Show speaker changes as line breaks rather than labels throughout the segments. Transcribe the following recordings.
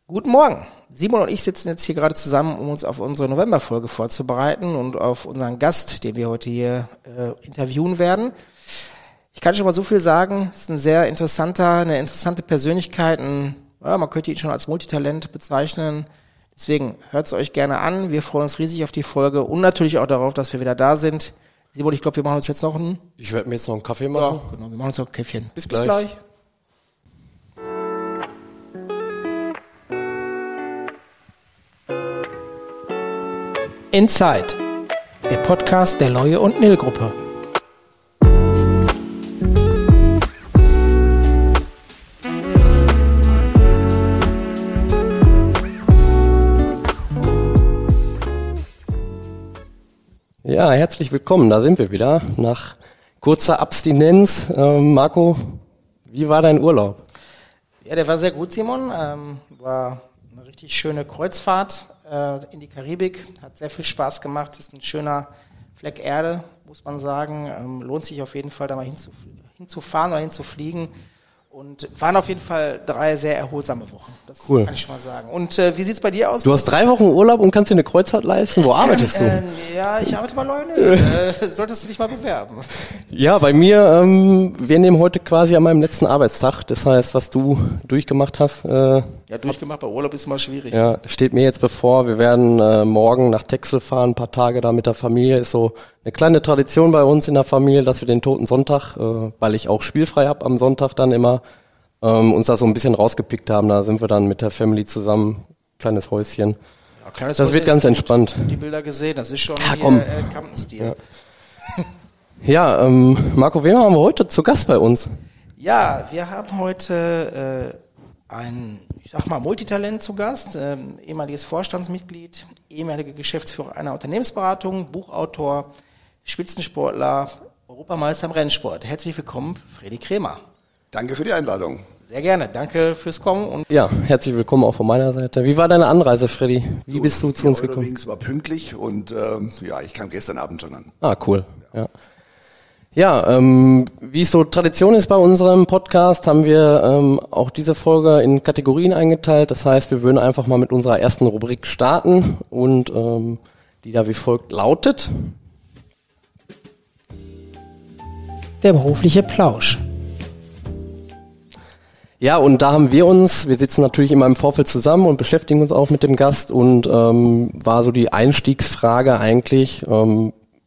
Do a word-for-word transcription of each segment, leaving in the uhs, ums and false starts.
Guten Morgen. Simon und ich sitzen jetzt hier gerade zusammen, um uns auf unsere Novemberfolge vorzubereiten und auf unseren Gast, den wir heute hier äh, interviewen werden. Ich kann schon mal so viel sagen, es ist ein sehr interessanter, eine interessante Persönlichkeit, ein, ja, man könnte ihn schon als Multitalent bezeichnen. Deswegen hört es euch gerne an. Wir freuen uns riesig auf die Folge und natürlich auch darauf, dass wir wieder da sind. Simon, ich glaube, wir machen uns jetzt noch einen...
Ich werde mir jetzt noch einen Kaffee machen.
Ja, genau, wir machen uns noch ein Käffchen.
Bis,
Bis
gleich.
gleich. Inside, der Podcast der Loye und Nil Gruppe.
Ja, herzlich willkommen, da sind wir wieder, nach kurzer Abstinenz. Ähm, Marco, wie war dein Urlaub?
Ja, der war sehr gut, Simon. Ähm, war eine richtig schöne Kreuzfahrt äh, in die Karibik. Hat sehr viel Spaß gemacht. Ist ein schöner Fleck Erde, muss man sagen. Ähm, lohnt sich auf jeden Fall, da mal hinzuf- hinzufahren oder hinzufliegen. Und waren auf jeden Fall drei sehr erholsame Wochen. Das
Cool.
kann ich schon mal sagen. Und äh, wie sieht's bei dir aus?
Du hast drei Wochen Urlaub und kannst dir eine Kreuzfahrt leisten? Wo arbeitest du?
Ähm, ja, ich arbeite bei Loye. äh, solltest du dich mal bewerben.
Ja, bei mir, ähm, wir nehmen heute quasi an meinem letzten Arbeitstag. Das heißt, was du durchgemacht hast, äh,
Ja, durchgemacht, bei Urlaub ist immer schwierig.
ja, steht mir jetzt bevor. Wir werden äh, morgen nach Texel fahren, ein paar Tage da mit der Familie. Ist so eine kleine Tradition bei uns in der Familie, dass wir den Toten Sonntag, äh, weil ich auch spielfrei hab am Sonntag dann immer, ähm, uns da so ein bisschen rausgepickt haben. Da sind wir dann mit der Family zusammen, kleines Häuschen.
Ja, kleines
Das
Häuschen
wird ganz
ist gut.
entspannt.
Die Bilder gesehen, das ist schon
Ja,
hier
komm.
äh, Kampenstil.
Ja. Ja, ähm, Marco, wen haben wir heute zu Gast bei uns?
Ja, wir haben heute äh, ein, ich sag mal, Multitalent zu Gast, ähm, ehemaliges Vorstandsmitglied, ehemaliger Geschäftsführer einer Unternehmensberatung, Buchautor, Spitzensportler, Europameister im Rennsport. Herzlich willkommen, Freddy Krämer.
Danke für die Einladung.
Sehr gerne, danke fürs Kommen. Und
Ja, herzlich willkommen auch von meiner Seite. Wie war deine Anreise, Freddy? Wie bist du zu uns
Der
gekommen?
Eurowings war pünktlich und ähm, ja, ich kam gestern Abend schon an.
Ah, cool. Ja, ja ähm, wie es so Tradition ist bei unserem Podcast, haben wir ähm, auch diese Folge in Kategorien eingeteilt. Das heißt, wir würden einfach mal mit unserer ersten Rubrik starten und ähm, die da wie folgt lautet.
der berufliche Plausch.
Ja, und da haben wir uns, wir sitzen natürlich immer im Vorfeld zusammen und beschäftigen uns auch mit dem Gast und ähm, war so die Einstiegsfrage eigentlich, ähm,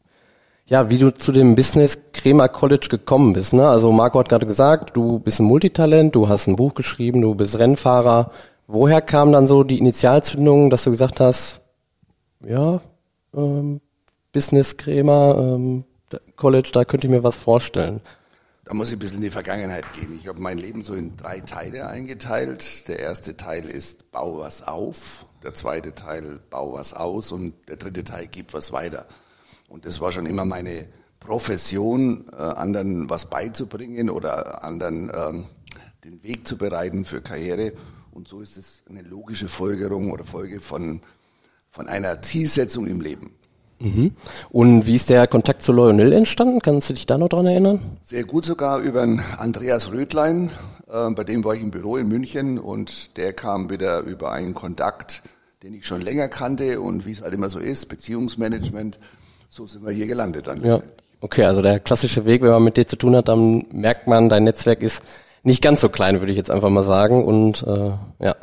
ja, wie du zu dem Business Krämer College gekommen bist. Ne? Also Marco hat gerade gesagt, du bist ein Multitalent, du hast ein Buch geschrieben, du bist Rennfahrer. Woher kam dann so die Initialzündung, dass du gesagt hast, ja, ähm, Business Krämer ähm, College, da könnte ich mir was vorstellen.
Da muss ich ein bisschen in die Vergangenheit gehen. Ich habe mein Leben so in drei Teile eingeteilt. Der erste Teil ist Bau was auf, der zweite Teil Bau was aus und der dritte Teil Gib was weiter. Und das war schon immer meine Profession, äh, anderen was beizubringen oder anderen ähm, den Weg zu bereiten für Karriere. Und so ist es eine logische Folgerung oder Folge von, von einer Zielsetzung im Leben.
Mhm. Und wie ist der Kontakt zu Loye und Nil entstanden? Kannst du dich da noch dran erinnern?
Sehr gut sogar über den Andreas Röthlein, äh, bei dem war ich im Büro in München und der kam wieder über einen Kontakt, den ich schon länger kannte und wie es halt immer so ist, Beziehungsmanagement, so sind wir hier gelandet dann.
Ja. Okay, also der klassische Weg, wenn man mit dir zu tun hat, dann merkt man, dein Netzwerk ist nicht ganz so klein, würde ich jetzt einfach mal sagen. Und äh, ja.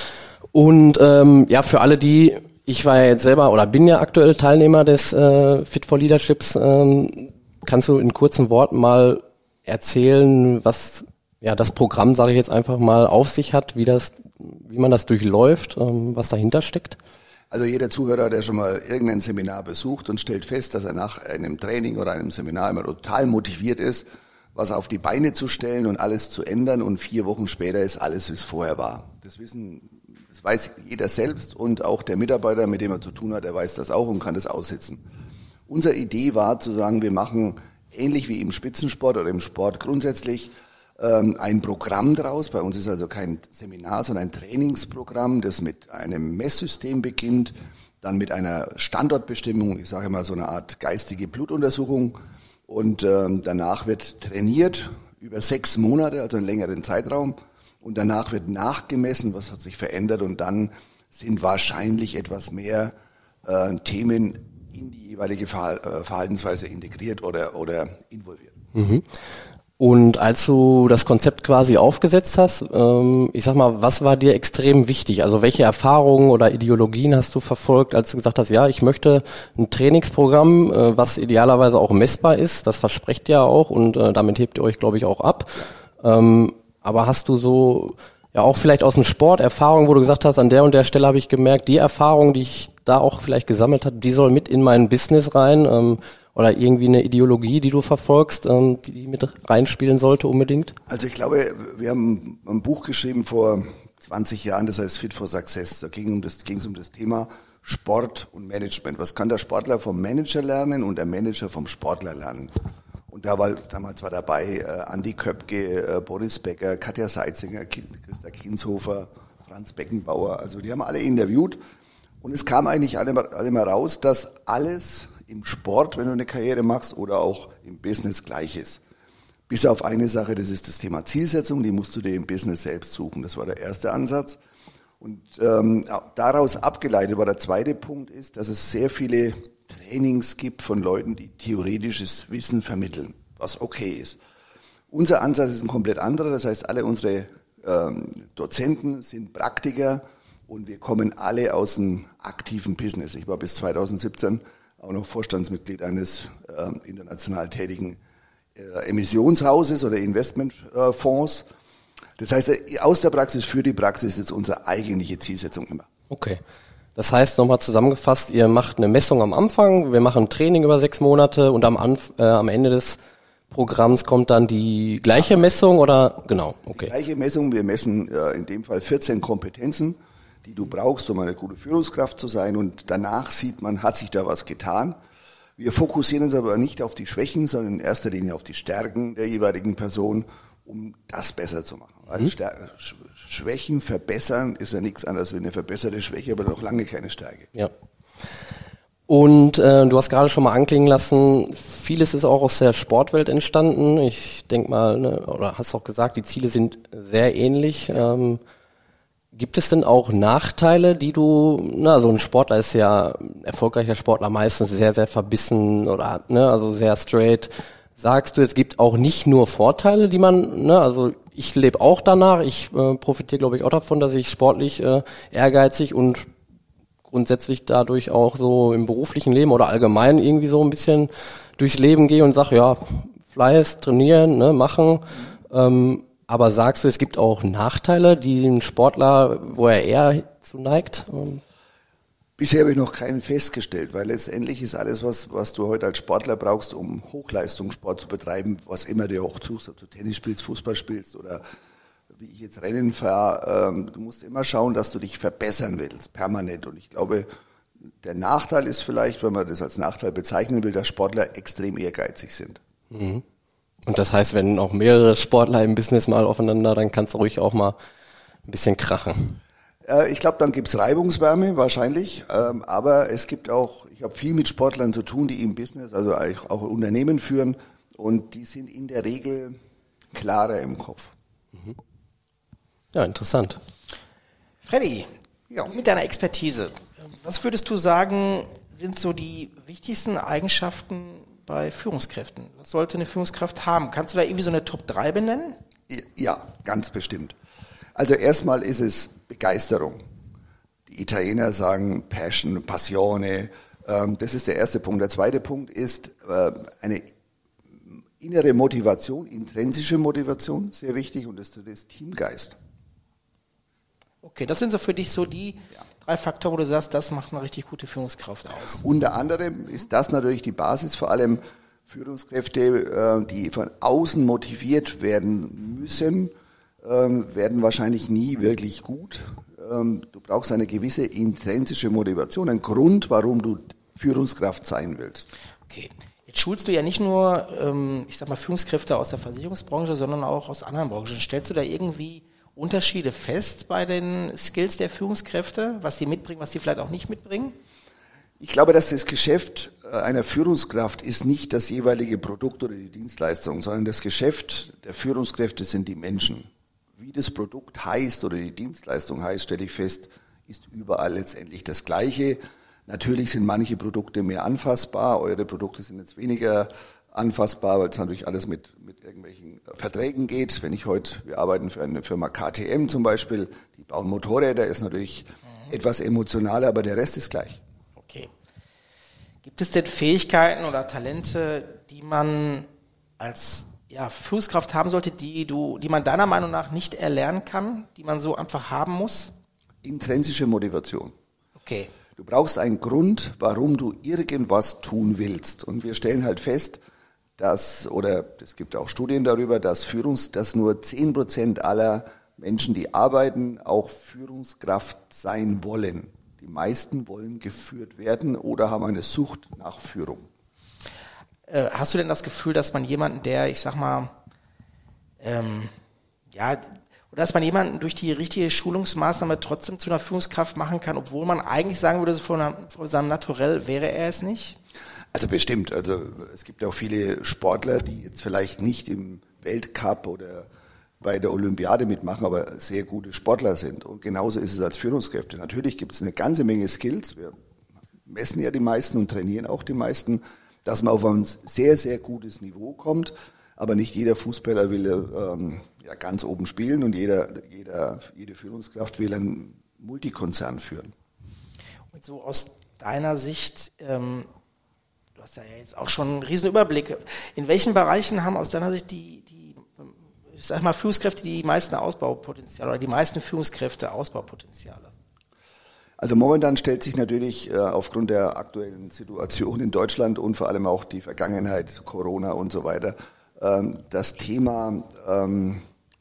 Und ähm, ja, für alle, die ich war ja jetzt selber oder bin ja aktuell Teilnehmer des äh, Fit for Leaderships. Ähm, kannst du in kurzen Worten mal erzählen, was ja das Programm, sage ich jetzt einfach mal, auf sich hat, wie das, wie man das durchläuft, ähm, was dahinter steckt?
Also jeder Zuhörer, der schon mal irgendein Seminar besucht und stellt fest, dass er nach einem Training oder einem Seminar immer total motiviert ist, was auf die Beine zu stellen und alles zu ändern und vier Wochen später ist alles, wie es vorher war. Das wissen Das weiß jeder selbst und auch der Mitarbeiter, mit dem er zu tun hat, der weiß das auch und kann das aussitzen. Unsere Idee war zu sagen, wir machen ähnlich wie im Spitzensport oder im Sport grundsätzlich ähm, ein Programm draus. Bei uns ist also kein Seminar, sondern ein Trainingsprogramm, das mit einem Messsystem beginnt, dann mit einer Standortbestimmung, ich sage mal so eine Art geistige Blutuntersuchung und ähm, danach wird trainiert über sechs Monate, also einen längeren Zeitraum. und danach wird nachgemessen, was hat sich verändert und dann sind wahrscheinlich etwas mehr äh, Themen in die jeweilige Verhaltensweise integriert oder, oder involviert.
Mhm. Und als du das Konzept quasi aufgesetzt hast, ähm, ich sag mal, was war dir extrem wichtig? Also welche Erfahrungen oder Ideologien hast du verfolgt, als du gesagt hast, ja, ich möchte ein Trainingsprogramm, äh, was idealerweise auch messbar ist, das versprecht ihr auch und äh, damit hebt ihr euch, glaube ich, auch ab. Ähm, aber hast du so, ja auch vielleicht aus dem Sport Erfahrungen, wo du gesagt hast, an der und der Stelle habe ich gemerkt, die Erfahrung, die ich da auch vielleicht gesammelt habe, die soll mit in mein Business rein, ähm, oder irgendwie eine Ideologie, die du verfolgst, ähm, die mit reinspielen sollte unbedingt?
Also ich glaube, wir haben ein Buch geschrieben vor zwanzig Jahren, das heißt Fit for Success. Da ging um das, ging es um das Thema Sport und Management. Was kann der Sportler vom Manager lernen und der Manager vom Sportler lernen? Und da war damals war dabei äh, Andi Köpke, äh, Boris Becker, Katja Seitzinger, Christa Kinshofer, Franz Beckenbauer. Also die haben alle interviewt. Und es kam eigentlich alle, alle mal raus, dass alles im Sport, wenn du eine Karriere machst, oder auch im Business gleich ist. Bis auf eine Sache, das ist das Thema Zielsetzung, die musst du dir im Business selbst suchen. Das war der erste Ansatz. Und ähm, daraus abgeleitet war der zweite Punkt ist, dass es sehr viele Trainings gibt von Leuten, die theoretisches Wissen vermitteln, was okay ist. Unser Ansatz ist ein komplett anderer, das heißt, alle unsere ähm, Dozenten sind Praktiker und wir kommen alle aus dem aktiven Business. Ich war bis zweitausendsiebzehn auch noch Vorstandsmitglied eines äh, international tätigen äh, Emissionshauses oder Investmentfonds. Äh, das heißt, aus der Praxis für die Praxis ist unsere eigentliche Zielsetzung immer.
Okay. Das heißt, nochmal zusammengefasst, ihr macht eine Messung am Anfang, wir machen ein Training über sechs Monate und am, Anf- äh, am Ende des Programms kommt dann die gleiche Messung oder genau? Okay.
Die gleiche Messung, wir messen äh, in dem Fall vierzehn Kompetenzen, die du brauchst, um eine gute Führungskraft zu sein. Und danach sieht man, hat sich da was getan. Wir fokussieren uns aber nicht auf die Schwächen, sondern in erster Linie auf die Stärken der jeweiligen Person, um das besser zu machen. Weil mhm. Schwächen verbessern ist ja nichts anderes wie eine verbesserte Schwäche, aber noch lange keine Stärke.
Ja. Und äh, du hast gerade schon mal anklingen lassen, vieles ist auch aus der Sportwelt entstanden. Ich denke mal, ne, oder hast auch gesagt, die Ziele sind sehr ähnlich. Ähm, Gibt es denn auch Nachteile, die du, na, so ein Sportler ist ja, ein erfolgreicher Sportler meistens sehr, sehr verbissen oder, ne, also sehr straight. Sagst du, es gibt auch nicht nur Vorteile, die man, ne, also ich lebe auch danach, ich äh, profitiere, glaube ich, auch davon, dass ich sportlich äh, ehrgeizig und grundsätzlich dadurch auch so im beruflichen Leben oder allgemein irgendwie so ein bisschen durchs Leben gehe und sage, ja, Fleiß, trainieren, ne, machen, ähm, aber sagst du, es gibt auch Nachteile, die ein Sportler, wo er eher zu neigt?
Bisher habe ich noch keinen festgestellt, weil letztendlich ist alles, was was du heute als Sportler brauchst, um Hochleistungssport zu betreiben, was immer du auch tust, ob du Tennis spielst, Fußball spielst oder wie ich jetzt Rennen fahre, ähm, du musst immer schauen, dass du dich verbessern willst, permanent. Und ich glaube, der Nachteil ist vielleicht, wenn man das als Nachteil bezeichnen will, dass Sportler extrem ehrgeizig sind.
Mhm. Und das heißt, wenn auch mehrere Sportler im Business mal aufeinander, dann kannst du ruhig auch mal ein bisschen krachen.
Äh, ich glaube, dann gibt's Reibungswärme wahrscheinlich, ähm, aber es gibt auch, ich habe viel mit Sportlern zu tun, die im Business, also eigentlich auch Unternehmen führen und die sind in der Regel klarer im Kopf.
Mhm. Ja, interessant.
Freddy, ja, mit deiner Expertise, was würdest du sagen, sind so die wichtigsten Eigenschaften bei Führungskräften? Was sollte eine Führungskraft haben? Kannst du da irgendwie so eine Top drei benennen?
Ja, ganz bestimmt. Also erstmal ist es Begeisterung. Die Italiener sagen Passion, Passione. Ähm, das ist der erste Punkt. Der zweite Punkt ist äh, eine innere Motivation, intrinsische Motivation, sehr wichtig. Und das dritte ist Teamgeist.
Okay, das sind so für dich so die ja. drei Faktoren, wo du sagst, das macht eine richtig gute Führungskraft aus.
Unter anderem ist das natürlich die Basis, vor allem Führungskräfte, die von außen motiviert werden müssen, werden wahrscheinlich nie wirklich gut. Du brauchst eine gewisse intrinsische Motivation, einen Grund, warum du Führungskraft sein willst.
Okay. Jetzt schulst du ja nicht nur, ich sag mal, Führungskräfte aus der Versicherungsbranche, sondern auch aus anderen Branchen. Stellst du da irgendwie Unterschiede fest bei den Skills der Führungskräfte, was die mitbringen, was die vielleicht auch nicht mitbringen?
Ich glaube, dass das Geschäft einer Führungskraft ist nicht das jeweilige Produkt oder die Dienstleistung, sondern das Geschäft der Führungskräfte sind die Menschen. wie das Produkt heißt oder die Dienstleistung heißt, stelle ich fest, ist überall letztendlich das Gleiche. Natürlich sind manche Produkte mehr anfassbar, eure Produkte sind jetzt weniger anfassbar, weil es natürlich alles mit, mit irgendwelchen Verträgen geht. Wenn ich heute, wir arbeiten für eine Firma K T M zum Beispiel, die bauen Motorräder, ist natürlich mhm. etwas emotionaler, aber der Rest ist gleich.
Okay. Gibt es denn Fähigkeiten oder Talente, die man als ja, Führungskraft haben sollte, die du, die man deiner Meinung nach nicht erlernen kann, die man so einfach haben muss?
Intrinsische Motivation.
Okay.
Du brauchst einen Grund, warum du irgendwas tun willst. Und wir stellen halt fest, dass, oder es gibt auch Studien darüber, dass Führungs, dass nur zehn Prozent aller Menschen, die arbeiten, auch Führungskraft sein wollen. Die meisten wollen geführt werden oder haben eine Sucht nach Führung.
Äh, hast du denn das Gefühl, dass man jemanden, der, ich sag mal, ähm, ja, oder dass man jemanden durch die richtige Schulungsmaßnahme trotzdem zu einer Führungskraft machen kann, obwohl man eigentlich sagen würde, von, einer, von seinem Naturell wäre er es nicht?
Also bestimmt. Also es gibt auch viele Sportler, die jetzt vielleicht nicht im Weltcup oder bei der Olympiade mitmachen, aber sehr gute Sportler sind. Und genauso ist es als Führungskräfte. Natürlich gibt es eine ganze Menge Skills. Wir messen ja die meisten und trainieren auch die meisten, dass man auf ein sehr, sehr gutes Niveau kommt. Aber nicht jeder Fußballer will ähm, ja ganz oben spielen und jeder, jeder, jede Führungskraft will einen Multikonzern führen. Und
so aus deiner Sicht, ähm, du hast ja jetzt auch schon einen riesen Überblick. In welchen Bereichen haben aus deiner Sicht die, die, ich sag mal, Führungskräfte die meisten Ausbaupotenziale oder die meisten Führungskräfte Ausbaupotenziale?
Also momentan stellt sich natürlich äh, aufgrund der aktuellen Situation in Deutschland und vor allem auch die Vergangenheit, Corona und so weiter, ähm, das Thema ähm,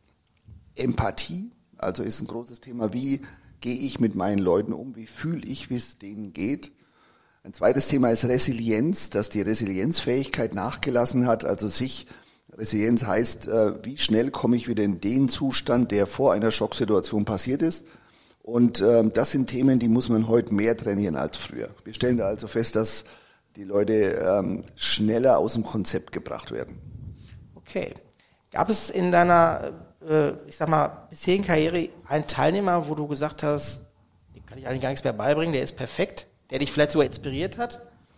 Empathie, also ist ein großes Thema. Wie gehe ich mit meinen Leuten um? Wie fühle ich, wie es denen geht? Ein zweites Thema ist Resilienz, dass die Resilienzfähigkeit nachgelassen hat. Also sich, Resilienz heißt, äh, wie schnell komme ich wieder in den Zustand, der vor einer Schocksituation passiert ist. Und äh, das sind Themen, die muss man heute mehr trainieren als früher. Wir stellen da also fest, dass die Leute ähm, schneller aus dem Konzept gebracht werden.
Okay. Gab es in deiner, äh, ich sag mal, bisherigen Karriere einen Teilnehmer, wo du gesagt hast, dem kann ich eigentlich gar nichts mehr beibringen, der ist perfekt, der dich vielleicht sogar inspiriert hat?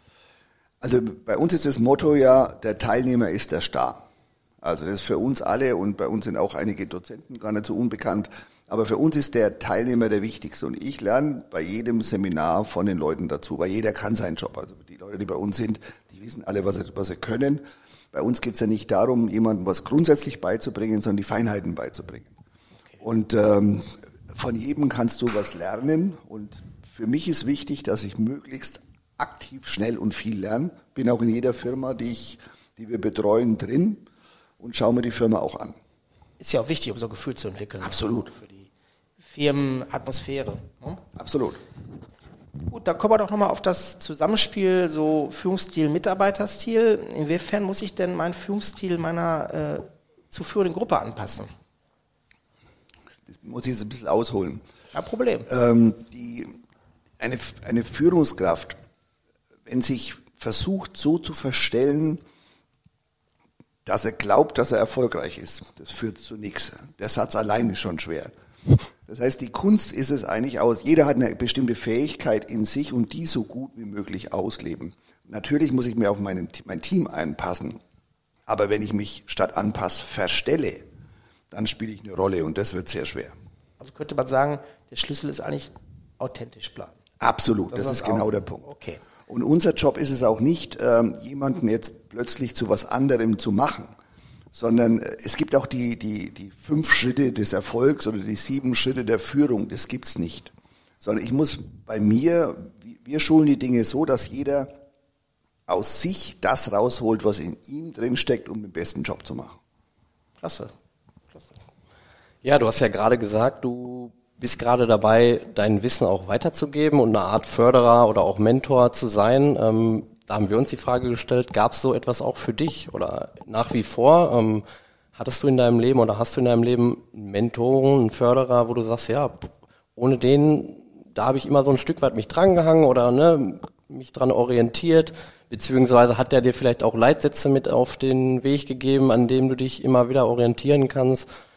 Also bei uns ist das Motto ja, der Teilnehmer ist der Star. Also das ist für uns alle und bei uns sind auch einige Dozenten gar nicht so unbekannt, aber für uns ist der Teilnehmer der wichtigste und ich lerne bei jedem Seminar von den Leuten dazu, weil jeder kann seinen Job. Also die Leute, die bei uns sind, die wissen alle, was sie, was sie können. Bei uns geht es ja nicht darum, jemandem was grundsätzlich beizubringen, sondern die Feinheiten beizubringen. Okay. Und ähm, von jedem kannst du was lernen und für mich ist wichtig, dass ich möglichst aktiv, schnell und viel lerne. Bin auch in jeder Firma, die ich, die wir betreuen, drin und schaue mir die Firma auch an.
Ist ja auch wichtig, um so ein Gefühl zu entwickeln.
Absolut.
Für die Firmenatmosphäre. Ne?
Absolut.
Gut, dann kommen wir doch nochmal auf das Zusammenspiel, so Führungsstil, Mitarbeiterstil. Inwiefern muss ich denn meinen Führungsstil meiner äh, zu führenden Gruppe anpassen?
Das muss ich jetzt ein bisschen ausholen.
Kein Problem.
Ähm, die, eine, eine Führungskraft, wenn sich versucht so zu verstellen, dass er glaubt, dass er erfolgreich ist, das führt zu nichts. Der Satz allein ist schon schwer. Das heißt, die Kunst ist es eigentlich aus, jeder hat eine bestimmte Fähigkeit in sich und die so gut wie möglich ausleben. Natürlich muss ich mir auf mein, mein Team einpassen, aber wenn ich mich statt Anpass verstelle, dann spiele ich eine Rolle und das wird sehr schwer.
Also könnte man sagen, der Schlüssel ist eigentlich authentisch bleiben.
Absolut, das, das ist genau
auch
der Punkt.
Okay.
Und unser Job ist es auch nicht, ähm, jemanden jetzt plötzlich zu was anderem zu machen, sondern es gibt auch die, die, die fünf Schritte des Erfolgs oder die sieben Schritte der Führung, das gibt's nicht. Sondern ich muss bei mir, wir schulen die Dinge so, dass jeder aus sich das rausholt, was in ihm drin steckt, um den besten Job zu machen.
Klasse. Klasse.
Ja, du hast ja gerade gesagt, du bist gerade dabei, dein Wissen auch weiterzugeben und eine Art Förderer oder auch Mentor zu sein. Ähm, da haben wir uns die Frage gestellt, gab es so etwas auch für dich oder nach wie vor? Ähm, hattest du in deinem Leben oder hast du in deinem Leben einen Mentoren, einen Förderer, wo du sagst, ja, ohne den, da habe ich immer so ein Stück weit mich drangehangen oder ne, mich dran orientiert, beziehungsweise hat der dir vielleicht auch Leitsätze mit auf den Weg gegeben, an dem du dich immer wieder orientieren kannst?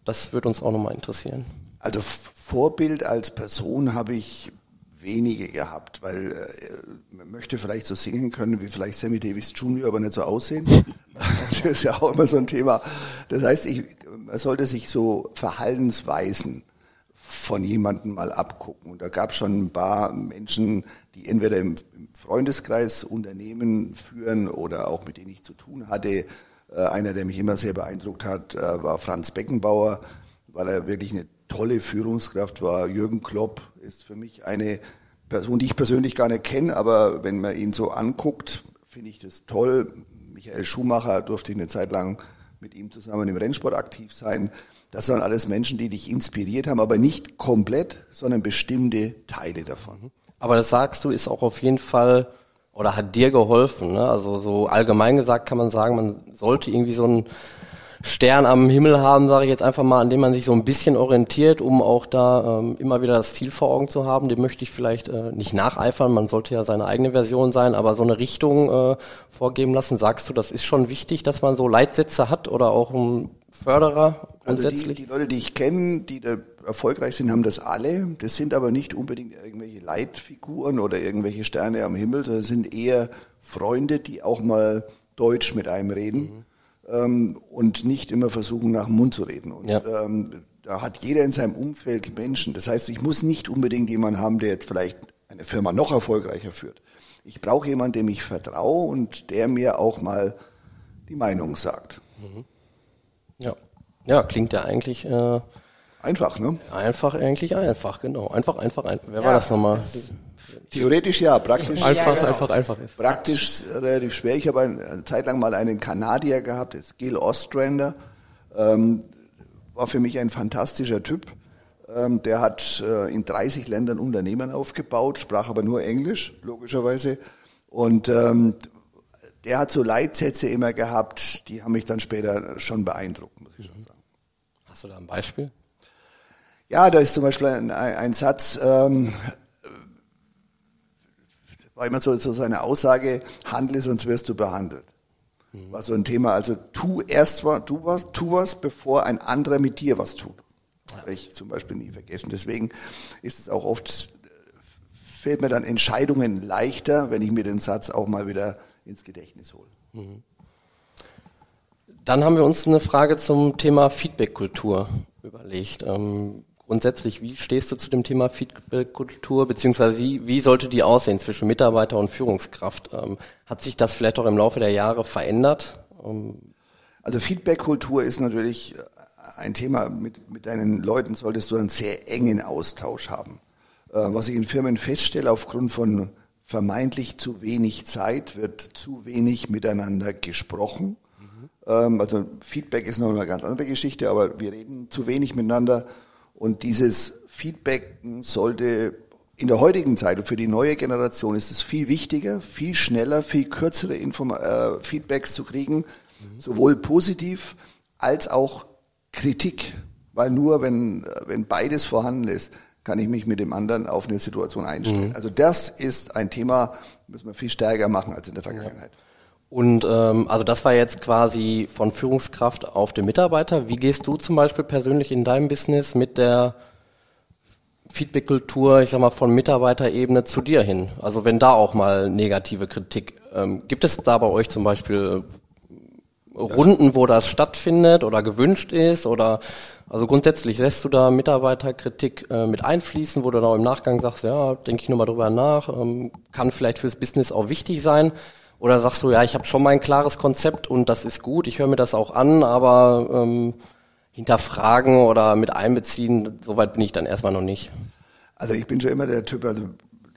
Das würde uns auch nochmal interessieren.
Also Vorbild als Person habe ich wenige gehabt, weil äh, man möchte vielleicht so singen können wie vielleicht Sammy Davis Junior, aber nicht so aussehen. Das ist ja auch immer so ein Thema. Das heißt, ich, man sollte sich so Verhaltensweisen von jemandem mal abgucken. Und da gab es schon ein paar Menschen, die entweder im Freundeskreis Unternehmen führen oder auch mit denen ich zu tun hatte. Äh, einer, der mich immer sehr beeindruckt hat, äh, war Franz Beckenbauer, weil er wirklich eine tolle Führungskraft war. Jürgen Klopp ist für mich eine Person, die ich persönlich gar nicht kenne, aber wenn man ihn so anguckt, finde ich das toll. Michael Schumacher durfte ich eine Zeit lang mit ihm zusammen im Rennsport aktiv sein. Das waren alles Menschen, die dich inspiriert haben, aber nicht komplett, sondern bestimmte Teile davon.
Aber das sagst du, ist auch auf jeden Fall oder hat dir geholfen, ne? Also so allgemein gesagt kann man sagen, man sollte irgendwie so einen Stern am Himmel haben, sage ich jetzt einfach mal, an dem man sich so ein bisschen orientiert, um auch da ähm, immer wieder das Ziel vor Augen zu haben. Dem möchte ich vielleicht äh, nicht nacheifern, man sollte ja seine eigene Version sein, aber so eine Richtung äh, vorgeben lassen. Sagst du, das ist schon wichtig, dass man so Leitsätze hat oder auch ein Förderer grundsätzlich?
Also die, die Leute, die ich kenne, die da erfolgreich sind, haben das alle. Das sind aber nicht unbedingt irgendwelche Leitfiguren oder irgendwelche Sterne am Himmel, sondern sind eher Freunde, die auch mal Deutsch mit einem reden. Mhm. Und nicht immer versuchen, nach dem Mund zu reden. Und ja. ähm, da hat jeder in seinem Umfeld Menschen. Das heißt, ich muss nicht unbedingt jemanden haben, der jetzt vielleicht eine Firma noch erfolgreicher führt. Ich brauche jemanden, dem ich vertraue und der mir auch mal die Meinung sagt.
Mhm. Ja, ja, klingt ja eigentlich äh,
einfach, ne?
Einfach, eigentlich einfach, genau. Einfach, einfach, einfach. Wer
ja,
war das nochmal?
Theoretisch ja, praktisch.
Einfach,
ja, genau.
einfach, einfach ist.
Praktisch relativ schwer. Ich habe eine Zeit lang mal einen Kanadier gehabt, das ist Gil Ostrander. Ähm, war für mich ein fantastischer Typ. Ähm, der hat äh, in dreißig Ländern Unternehmen aufgebaut, sprach aber nur Englisch, logischerweise. Und ähm, der hat so Leitsätze immer gehabt, die haben mich dann später schon beeindruckt, muss ich schon sagen.
Hast du da ein Beispiel?
Ja, da ist zum Beispiel ein, ein Satz, ähm, war immer so, so seine Aussage, handle, sonst wirst du behandelt. Mhm. War so ein Thema, also tu erst was, tu was, tu was, bevor ein anderer mit dir was tut. Ja. Habe ich zum Beispiel nie vergessen. Deswegen ist es auch oft, fällt mir dann Entscheidungen leichter, wenn ich mir den Satz auch mal wieder ins Gedächtnis hole.
Mhm. Dann haben wir uns eine Frage zum Thema Feedback-Kultur überlegt. Ähm, grundsätzlich, wie stehst du zu dem Thema Feedback-Kultur, beziehungsweise wie, wie sollte die aussehen zwischen Mitarbeiter und Führungskraft? Ähm, hat sich das vielleicht auch im Laufe der Jahre verändert? Ähm
also Feedback-Kultur ist natürlich ein Thema, mit, mit deinen Leuten solltest du einen sehr engen Austausch haben. Äh, was ich in Firmen feststelle, aufgrund von vermeintlich zu wenig Zeit wird zu wenig miteinander gesprochen. Also Feedback ist noch eine ganz andere Geschichte, aber wir reden zu wenig miteinander und dieses Feedback sollte in der heutigen Zeit und für die neue Generation ist es viel wichtiger, viel schneller, viel kürzere Inform- äh, Feedbacks zu kriegen, mhm. sowohl positiv als auch Kritik, weil nur wenn, wenn beides vorhanden ist, kann ich mich mit dem anderen auf eine Situation einstellen. Mhm. Also das ist ein Thema, müssen wir viel stärker machen als in der Vergangenheit. Ja.
Und ähm, also das war jetzt quasi von Führungskraft auf den Mitarbeiter. Wie gehst du zum Beispiel persönlich in deinem Business mit der Feedback-Kultur, ich sag mal, von Mitarbeiterebene zu dir hin? Also wenn da auch mal negative Kritik, ähm, gibt es da bei euch zum Beispiel Runden, wo das stattfindet oder gewünscht ist? Oder also grundsätzlich lässt du da Mitarbeiterkritik äh, mit einfließen, wo du dann auch im Nachgang sagst, ja, denke ich nochmal drüber nach, ähm, kann vielleicht fürs Business auch wichtig sein? Oder sagst du, ja, ich habe schon mein klares Konzept und das ist gut, ich höre mir das auch an, aber ähm, hinterfragen oder mit einbeziehen, soweit bin ich dann erstmal noch nicht.
Also ich bin schon immer der Typ, also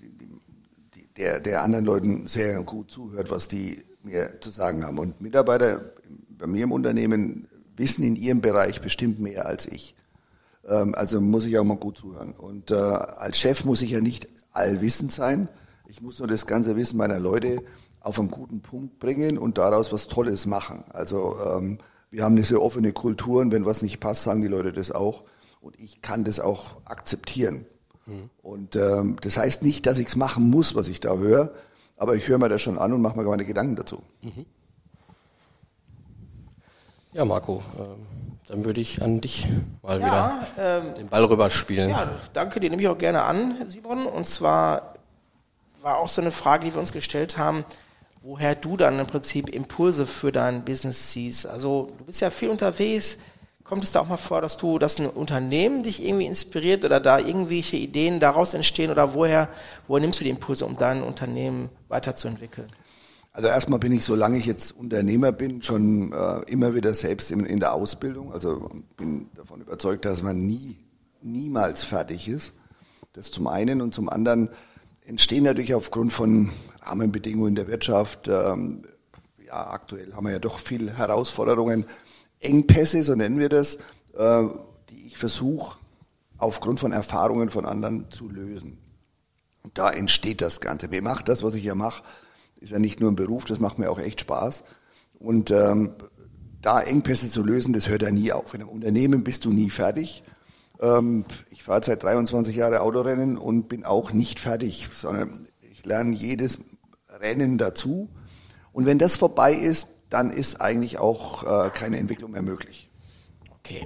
der, der anderen Leuten sehr gut zuhört, was die mir zu sagen haben. Und Mitarbeiter bei mir im Unternehmen wissen in ihrem Bereich bestimmt mehr als ich. Ähm, also muss ich auch mal gut zuhören. Und äh, als Chef muss ich ja nicht allwissend sein. Ich muss nur das ganze Wissen meiner Leute auf einen guten Punkt bringen und daraus was Tolles machen. Also ähm, wir haben eine sehr offene Kultur und wenn was nicht passt, sagen die Leute das auch. Und ich kann das auch akzeptieren. Mhm. Und ähm, das heißt nicht, dass ich es machen muss, was ich da höre, aber ich höre mir das schon an und mache mir meine Gedanken dazu.
Mhm. Ja, Marco, äh, dann würde ich an dich mal
Ja,
wieder
ähm,
den Ball rüberspielen.
Ja, danke, den nehme ich auch gerne an, Simon. Und zwar war auch so eine Frage, die wir uns gestellt haben, woher du dann im Prinzip Impulse für dein Business siehst. Also du bist ja viel unterwegs. Kommt es da auch mal vor, dass du, dass ein Unternehmen dich irgendwie inspiriert oder da irgendwelche Ideen daraus entstehen oder woher, woher nimmst du die Impulse, um dein Unternehmen weiterzuentwickeln?
Also erstmal bin ich, solange ich jetzt Unternehmer bin, schon äh, immer wieder selbst in, in der Ausbildung. Also bin davon überzeugt, dass man nie, niemals fertig ist. Das zum einen. Und zum anderen entstehen natürlich aufgrund von Rahmenbedingungen in der Wirtschaft, ähm, ja aktuell haben wir ja doch viele Herausforderungen, Engpässe, so nennen wir das, äh, die ich versuche aufgrund von Erfahrungen von anderen zu lösen. Und da entsteht das Ganze. Mir macht das, was ich ja mache, ist ja nicht nur ein Beruf, das macht mir auch echt Spaß. Und ähm, da Engpässe zu lösen, das hört ja nie auf. In einem Unternehmen bist du nie fertig. Ähm, ich fahre seit dreiundzwanzig Jahren Autorennen und bin auch nicht fertig, sondern ich lerne jedes Rennen dazu. Und wenn das vorbei ist, dann ist eigentlich auch äh, keine Entwicklung mehr möglich.
Okay.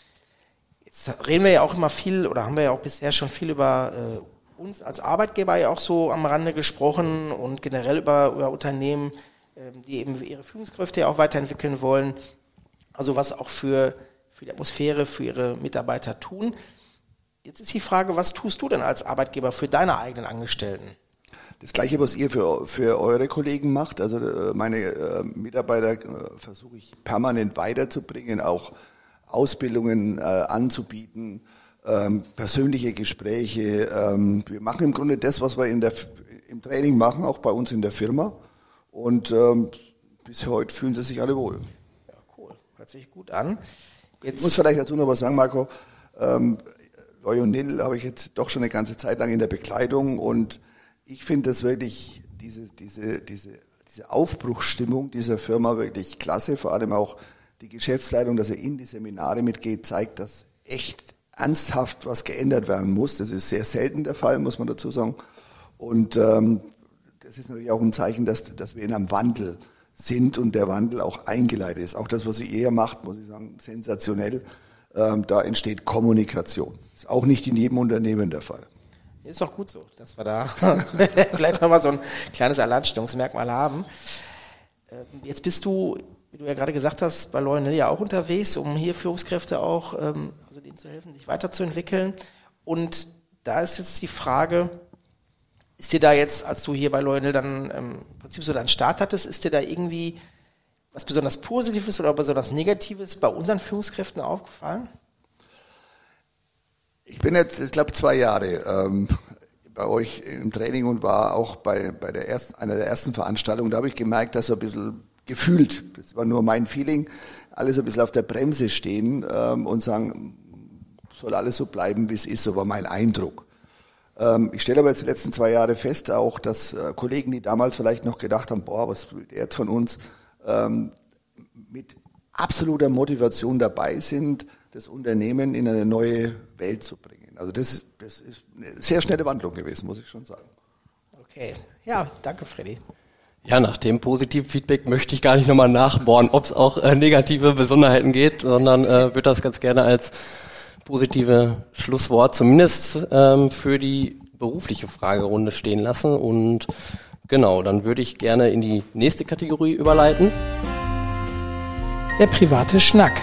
Jetzt reden wir ja auch immer viel, oder haben wir ja auch bisher schon viel über äh, uns als Arbeitgeber ja auch so am Rande gesprochen und generell über, über Unternehmen, äh, die eben ihre Führungskräfte ja auch weiterentwickeln wollen. Also was auch für, für die Atmosphäre, für ihre Mitarbeiter tun. Jetzt ist die Frage, was tust du denn als Arbeitgeber für deine eigenen Angestellten?
Das Gleiche, was ihr für, für eure Kollegen macht. Also meine äh, Mitarbeiter äh, versuche ich permanent weiterzubringen, auch Ausbildungen äh, anzubieten, ähm, persönliche Gespräche. Ähm, wir machen im Grunde das, was wir in der, im Training machen, auch bei uns in der Firma. Und ähm, bis heute fühlen sie sich alle wohl.
Ja, cool. Hört sich gut an.
Jetzt ich muss vielleicht dazu noch was sagen, Marco. Ähm, Lionel habe ich jetzt doch schon eine ganze Zeit lang in der Bekleidung und ich finde das wirklich, diese, diese, diese, diese Aufbruchsstimmung dieser Firma wirklich klasse, vor allem auch die Geschäftsleitung, dass er in die Seminare mitgeht, zeigt, dass echt ernsthaft was geändert werden muss. Das ist sehr selten der Fall, muss man dazu sagen. Und ähm, das ist natürlich auch ein Zeichen, dass, dass wir in einem Wandel sind und der Wandel auch eingeleitet ist. Auch das, was sie eher macht, muss ich sagen, sensationell. Ähm, da entsteht Kommunikation. Ist auch nicht in jedem Unternehmen der Fall.
Ist doch gut so, dass wir da vielleicht nochmal so ein kleines Alleinstellungsmerkmal haben. Jetzt bist du, wie du ja gerade gesagt hast, bei Lionel ja auch unterwegs, um hier Führungskräfte auch, also denen zu helfen, sich weiterzuentwickeln. Und da ist jetzt die Frage, ist dir da jetzt, als du hier bei Lionel dann im Prinzip so deinen Start hattest, ist dir da irgendwie was besonders Positives oder besonders Negatives bei unseren Führungskräften aufgefallen?
Ich bin jetzt, ich glaube, zwei Jahre ähm, bei euch im Training und war auch bei, bei der ersten, einer der ersten Veranstaltungen. Da habe ich gemerkt, dass so ein bisschen gefühlt, das war nur mein Feeling, alle so ein bisschen auf der Bremse stehen ähm, und sagen, soll alles so bleiben, wie es ist, so war mein Eindruck. Ähm, ich stelle aber jetzt die letzten zwei Jahre fest auch, dass äh, Kollegen, die damals vielleicht noch gedacht haben, boah, was will der jetzt von uns, ähm, mit absoluter Motivation dabei sind, das Unternehmen in eine neue Welt zu bringen. Also das ist, das ist eine sehr schnelle Wandlung gewesen, muss ich schon sagen.
Okay, ja, danke Freddy.
Ja, nach dem positiven Feedback möchte ich gar nicht nochmal nachbohren, ob es auch äh, negative Besonderheiten geht, sondern äh, würde das ganz gerne als positive Schlusswort zumindest ähm, für die berufliche Fragerunde stehen lassen. Und genau, dann würde ich gerne in die nächste Kategorie überleiten.
Der private Schnack.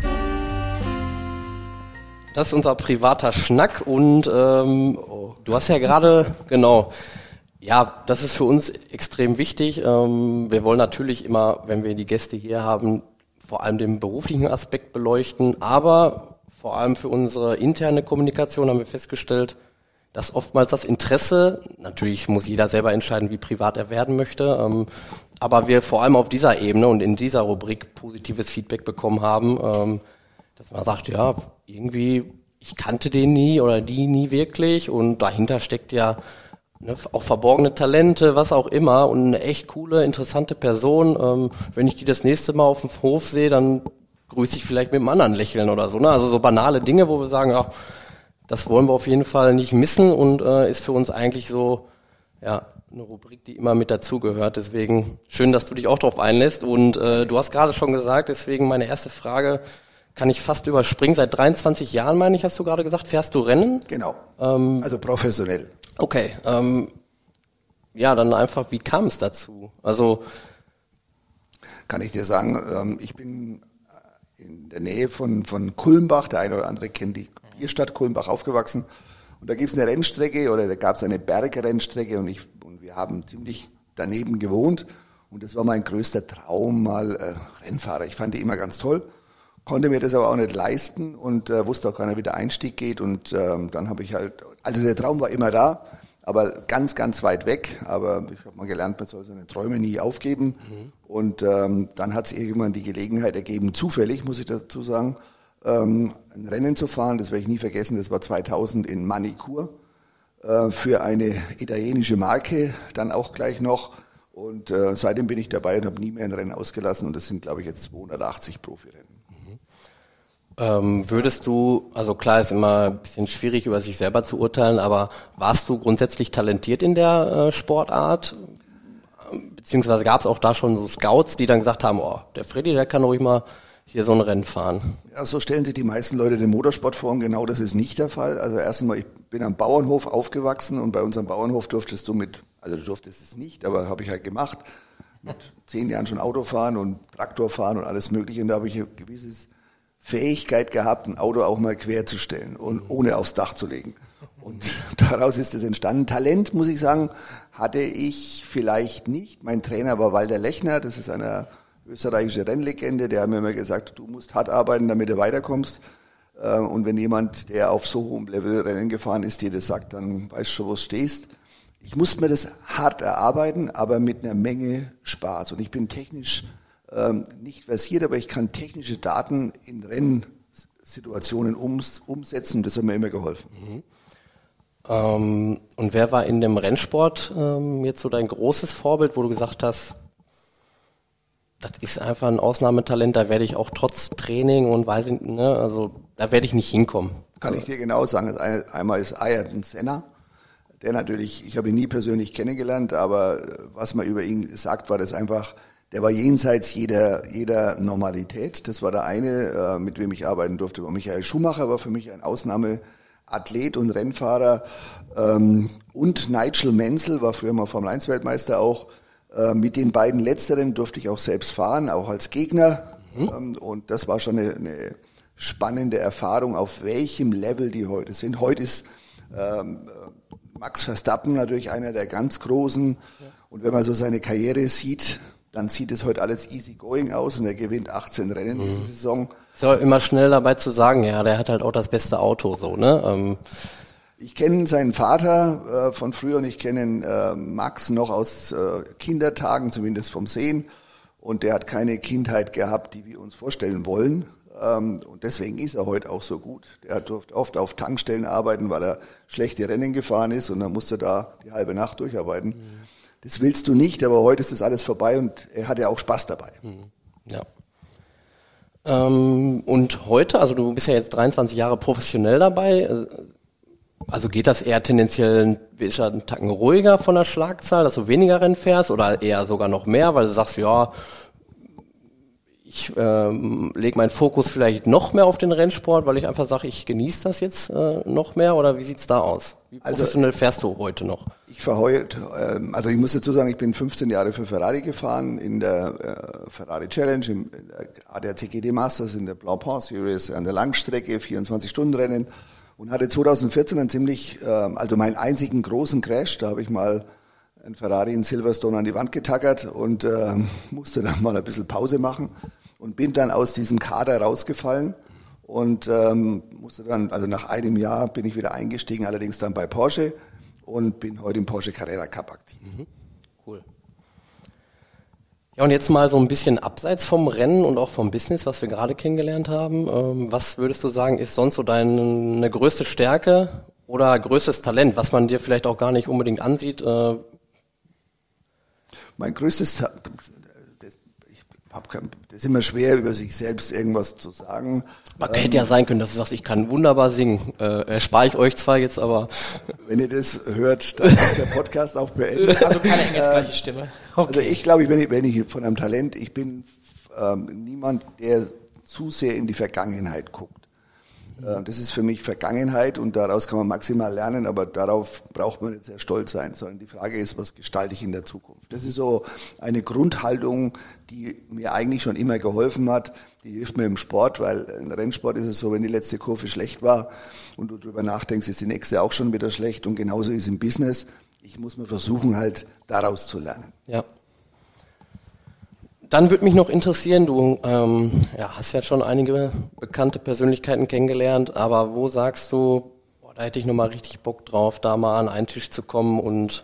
Das ist unser privater Schnack und ähm, du hast ja gerade, genau, ja, das ist für uns extrem wichtig. Ähm, wir wollen natürlich immer, wenn wir die Gäste hier haben, vor allem den beruflichen Aspekt beleuchten, aber vor allem für unsere interne Kommunikation haben wir festgestellt, dass oftmals das Interesse, natürlich muss jeder selber entscheiden, wie privat er werden möchte, ähm, aber wir vor allem auf dieser Ebene und in dieser Rubrik positives Feedback bekommen haben, ähm, dass man sagt, ja, irgendwie, ich kannte den nie oder die nie wirklich und dahinter steckt ja ne, auch verborgene Talente, was auch immer und eine echt coole, interessante Person. Ähm, wenn ich die das nächste Mal auf dem Hof sehe, dann grüße ich vielleicht mit einem anderen Lächeln oder so. Ne? Also so banale Dinge, wo wir sagen, ach, das wollen wir auf jeden Fall nicht missen und äh, ist für uns eigentlich so ja eine Rubrik, die immer mit dazugehört. Deswegen schön, dass du dich auch darauf einlässt und äh, du hast gerade schon gesagt, deswegen meine erste Frage kann ich fast überspringen. Seit dreiundzwanzig Jahren, meine ich, hast du gerade gesagt, fährst du Rennen?
Genau,
Ähm,
also professionell.
okay, ähm, ja, dann einfach, wie kam es dazu? Also,
Kann ich dir sagen, ähm, ich bin in der Nähe von, von Kulmbach, der eine oder andere kennt die Bierstadt Kulmbach, aufgewachsen. Und da gibt es eine Rennstrecke oder da gab es eine Bergrennstrecke und ich und wir haben ziemlich daneben gewohnt. Und das war mein größter Traum, mal äh, Rennfahrer. Ich fand die immer ganz toll, konnte mir das aber auch nicht leisten und äh, wusste auch keiner, wie der Einstieg geht. Und ähm, dann habe ich halt, also der Traum war immer da, aber ganz, ganz weit weg. Aber ich habe mal gelernt, man soll seine Träume nie aufgeben. Mhm. Und ähm, dann hat es irgendwann die Gelegenheit ergeben, zufällig, muss ich dazu sagen, ähm, ein Rennen zu fahren. Das werde ich nie vergessen. Das war zweitausend in Manicur äh, für eine italienische Marke, dann auch gleich noch. Und äh, seitdem bin ich dabei und habe nie mehr ein Rennen ausgelassen. Und das sind, glaube ich, jetzt zweihundertachtzig Profirennen.
Ähm, würdest du, also klar ist immer ein bisschen schwierig über sich selber zu urteilen, aber warst du grundsätzlich talentiert in der äh, Sportart? Beziehungsweise gab es auch da schon so Scouts, die dann gesagt haben, oh, der Freddy, der kann ruhig mal hier so ein Rennen fahren.
Ja, so stellen sich die meisten Leute den Motorsport vor und genau das ist nicht der Fall. Also erstens mal, ich bin am Bauernhof aufgewachsen und bei unserem Bauernhof durftest du mit, also du durftest es nicht, aber habe ich halt gemacht, mit zehn Jahren schon Auto fahren und Traktor fahren und alles mögliche und da habe ich ein gewisses Fähigkeit gehabt, ein Auto auch mal quer zu stellen und ohne aufs Dach zu legen. Und daraus ist es entstanden. Talent, muss ich sagen, hatte ich vielleicht nicht. Mein Trainer war Walter Lechner, das ist eine österreichische Rennlegende, der hat mir immer gesagt, du musst hart arbeiten, damit du weiterkommst. Und wenn jemand, der auf so hohem Level Rennen gefahren ist, dir das sagt, dann weißt du schon, wo du stehst. Ich musste mir das hart erarbeiten, aber mit einer Menge Spaß. Und ich bin technisch Ähm, nicht versiert, aber ich kann technische Daten in Rennsituationen ums, umsetzen. Das hat mir immer geholfen.
Mhm. Ähm, und wer war in dem Rennsport ähm, jetzt so dein großes Vorbild, wo du gesagt hast, das ist einfach ein Ausnahmetalent, da werde ich auch trotz Training und weiß ich, ne, also da werde ich nicht hinkommen.
Kann ich dir genau sagen. Einmal ist Ayrton Senna, der natürlich, ich habe ihn nie persönlich kennengelernt, aber was man über ihn sagt, war das einfach, der war jenseits jeder, jeder Normalität. Das war der eine, mit wem ich arbeiten durfte. Michael Schumacher war für mich ein Ausnahmeathlet und Rennfahrer. Und Nigel Mansell war früher mal Formel eins Weltmeister auch. Mit den beiden Letzteren durfte ich auch selbst fahren, auch als Gegner. Mhm. Und das war schon eine, eine spannende Erfahrung, auf welchem Level die heute sind. Heute ist ähm, Max Verstappen natürlich einer der ganz Großen. Ja. Und wenn man so seine Karriere sieht, dann sieht es heute alles easy going aus und er gewinnt achtzehn Rennen mhm. diese Saison.
Ist auch immer schnell dabei zu sagen, ja, der hat halt auch das beste Auto, so, ne? Ähm.
Ich kenne seinen Vater äh, von früher und ich kenne äh, Max noch aus äh, Kindertagen, zumindest vom Sehen. Und der hat keine Kindheit gehabt, die wir uns vorstellen wollen. Ähm, und deswegen ist er heute auch so gut. Der durfte oft auf Tankstellen arbeiten, weil er schlechte Rennen gefahren ist und dann musste da die halbe Nacht durcharbeiten. Mhm. Das willst du nicht, aber heute ist das alles vorbei und er hat ja auch Spaß dabei.
Ja. Ähm, und heute, also du bist ja jetzt dreiundzwanzig Jahre professionell dabei, also geht das eher tendenziell, ist ja ein Tacken ruhiger von der Schlagzahl, dass du weniger Rennen fährst oder eher sogar noch mehr, weil du sagst, ja, ich ähm, lege meinen Fokus vielleicht noch mehr auf den Rennsport, weil ich einfach sage, ich genieße das jetzt äh, noch mehr oder wie sieht's da aus? Wie professionell also, fährst du heute noch?
Ich fahre heute, ähm, also ich muss dazu sagen, ich bin fünfzehn Jahre für Ferrari gefahren, in der äh, Ferrari Challenge, im A D A C G D Masters, in der Blancpain Series, an der Langstrecke, vierundzwanzig Stunden Rennen und hatte zweitausendvierzehn einen ziemlich, äh, also meinen einzigen großen Crash, da habe ich mal ein Ferrari in Silverstone an die Wand getackert und äh, musste dann mal ein bisschen Pause machen. Und bin dann aus diesem Kader rausgefallen und ähm, musste dann, also nach einem Jahr bin ich wieder eingestiegen, allerdings dann bei Porsche und bin heute im Porsche Carrera Cup aktiv.
Mhm. Cool. Ja, und jetzt mal so ein bisschen abseits vom Rennen und auch vom Business, was wir gerade kennengelernt haben. Ähm, was würdest du sagen, ist sonst so deine größte Stärke oder größtes Talent, was man dir vielleicht auch gar nicht unbedingt ansieht? Äh
mein größtes Talent, das ist immer schwer, über sich selbst irgendwas zu sagen.
Man ähm, hätte ja sein können, dass du sagst, ich kann wunderbar singen. Äh, erspare ich euch zwar jetzt, aber...
Wenn ihr das hört, dann ist der Podcast auch beendet.
Also keine engelsgleiche Stimme.
Okay. Also ich glaube, ich, wenn, ich, wenn ich von einem Talent, ich bin ähm, niemand, der zu sehr in die Vergangenheit guckt. Äh, das ist für mich Vergangenheit und daraus kann man maximal lernen, aber darauf braucht man nicht sehr stolz sein, sondern die Frage ist, was gestalte ich in der Zukunft? Das ist so eine Grundhaltung, die mir eigentlich schon immer geholfen hat. Die hilft mir im Sport, weil im Rennsport ist es so, wenn die letzte Kurve schlecht war und du drüber nachdenkst, ist die nächste auch schon wieder schlecht und genauso ist im Business. Ich muss mir versuchen, halt daraus zu lernen.
Ja. Dann würde mich noch interessieren, du ähm, ja, hast ja schon einige bekannte Persönlichkeiten kennengelernt, aber wo sagst du, boah, da hätte ich nochmal richtig Bock drauf, da mal an einen Tisch zu kommen und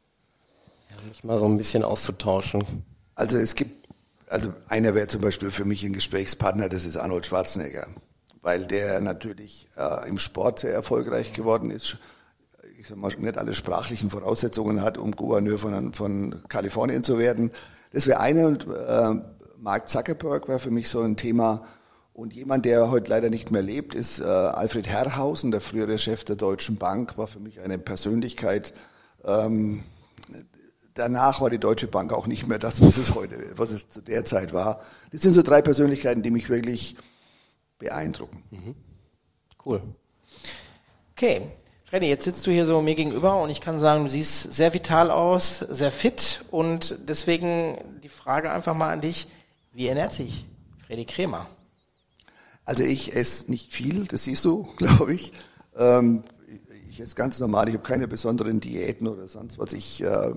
ja, mich mal so ein bisschen auszutauschen?
Also es gibt, also einer wäre zum Beispiel für mich ein Gesprächspartner, das ist Arnold Schwarzenegger, weil der natürlich äh, im Sport sehr erfolgreich geworden ist, ich sag mal, nicht alle sprachlichen Voraussetzungen hat, um Gouverneur von, von Kalifornien zu werden. Das wäre eine und äh, Mark Zuckerberg war für mich so ein Thema. Und jemand, der heute leider nicht mehr lebt, ist äh, Alfred Herrhausen, der frühere Chef der Deutschen Bank, war für mich eine Persönlichkeit. Ähm, danach war die Deutsche Bank auch nicht mehr das, was es heute, was es zu der Zeit war. Das sind so drei Persönlichkeiten, die mich wirklich beeindrucken.
Mhm. Cool.
Okay. Freddy, jetzt sitzt du hier so mir gegenüber und ich kann sagen, du siehst sehr vital aus, sehr fit und deswegen die Frage einfach mal an dich, wie ernährt sich Freddy Krämer?
Also ich esse nicht viel, das siehst du, glaube ich. Ähm, ich esse ganz normal, ich habe keine besonderen Diäten oder sonst was. Ich äh,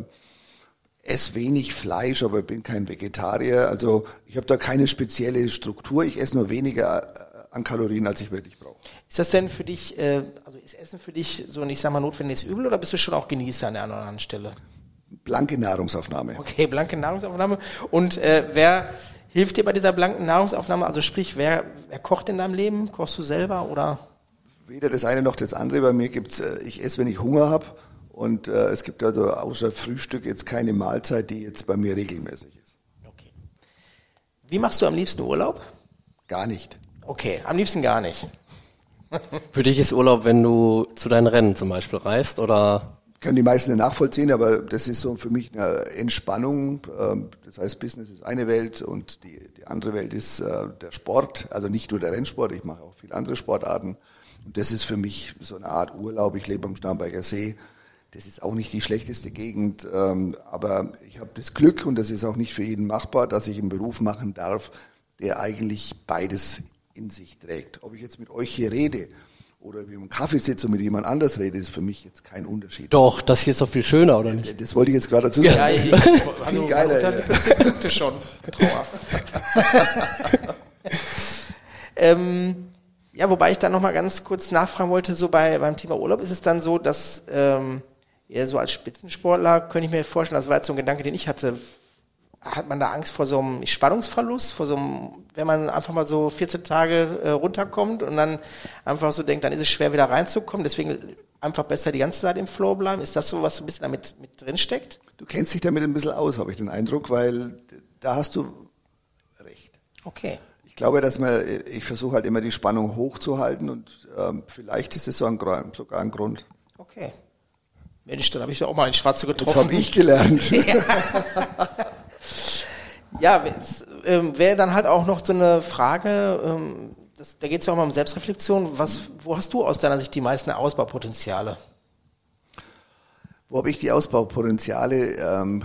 esse wenig Fleisch, aber bin kein Vegetarier. Also ich habe da keine spezielle Struktur, ich esse nur weniger an Kalorien, als ich wirklich brauche.
Ist das denn für dich, äh, also ist Essen für dich so, ich sag mal, notwendiges Übel oder bist du schon auch Genießer an der anderen Stelle?
Blanke Nahrungsaufnahme.
Okay, blanke Nahrungsaufnahme. Und äh, wer hilft dir bei dieser blanken Nahrungsaufnahme? Also sprich, wer, wer kocht in deinem Leben? Kochst du selber oder?
Weder das eine noch das andere. Bei mir gibt's, äh, ich esse, wenn ich Hunger habe. Und äh, es gibt also außer Frühstück jetzt keine Mahlzeit, die jetzt bei mir regelmäßig ist.
Okay. Wie machst du am liebsten Urlaub?
Gar nicht.
Okay, am liebsten gar nicht.
Für dich ist Urlaub, wenn du zu deinen Rennen zum Beispiel reist, oder?
Können die meisten nachvollziehen, aber das ist so für mich eine Entspannung. Das heißt, Business ist eine Welt und die, die andere Welt ist der Sport. Also nicht nur der Rennsport, ich mache auch viele andere Sportarten. Und das ist für mich so eine Art Urlaub. Ich lebe am Starnberger See. Das ist auch nicht die schlechteste Gegend, aber ich habe das Glück, und das ist auch nicht für jeden machbar, dass ich einen Beruf machen darf, der eigentlich beides in sich trägt. Ob ich jetzt mit euch hier rede oder wie im Kaffee sitze und mit jemand anders rede, ist für mich jetzt kein Unterschied.
Doch, das hier ist doch viel schöner, oder nicht?
Das wollte ich jetzt gerade dazu sagen.
Ja, ich, also,
viel geiler.
Ja. schon. Trauer. ähm, ja, wobei ich dann noch mal ganz kurz nachfragen wollte, so bei beim Thema Urlaub ist es dann so, dass ähm, ja, so als Spitzensportler könnte ich mir vorstellen, das war jetzt so ein Gedanke, den ich hatte. Hat man da Angst vor so einem Spannungsverlust, vor so einem, wenn man einfach mal so vierzehn Tage äh, runterkommt und dann einfach so denkt, dann ist es schwer wieder reinzukommen, deswegen einfach besser die ganze Zeit im Flow bleiben? Ist das so, was so ein bisschen damit mit drin steckt?
Du kennst dich damit ein bisschen aus, habe ich den Eindruck, weil da hast du recht.
Okay.
Ich glaube, dass man, ich versuche halt immer die Spannung hochzuhalten und ähm, vielleicht ist es so ein, sogar ein Grund.
Okay. Mensch, dann habe ich doch auch mal einen Schwarze getroffen.
Das habe ich gelernt.
Ja. Ja, ähm, wäre dann halt auch noch so eine Frage, ähm, das, da geht es ja auch mal um Selbstreflexion. Was, wo hast du aus deiner Sicht die meisten Ausbaupotenziale?
Wo habe ich die Ausbaupotenziale? Ähm,